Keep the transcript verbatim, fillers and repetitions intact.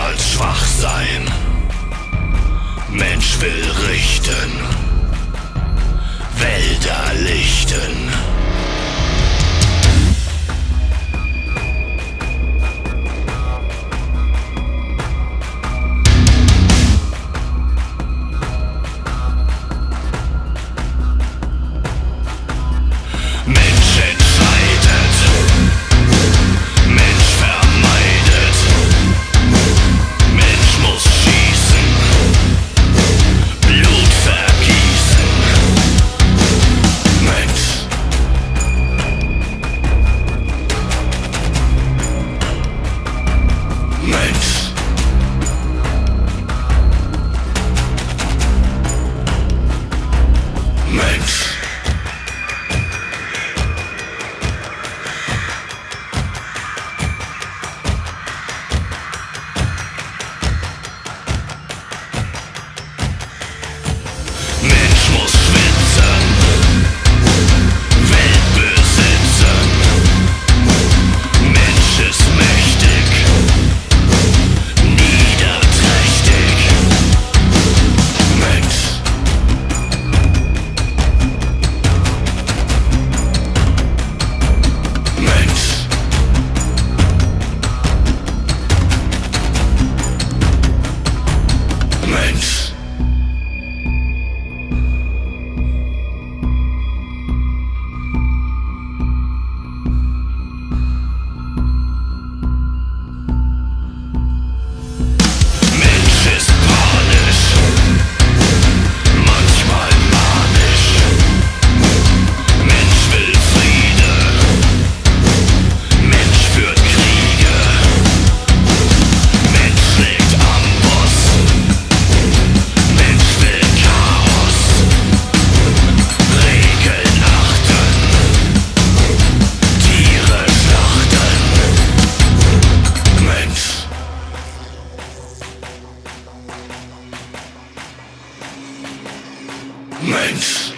niemals schwach sein. Mensch will richten, Wälder lichten. Mensch entscheidet, Mensch vermeidet, Mensch muss schießen, Blut vergießen. Mensch, Mensch, Mensch. Mensch muss schwitzen, Welt besitzen. Mensch ist mächtig, niederträchtig. Mensch, Mensch, Mensch. Mensch.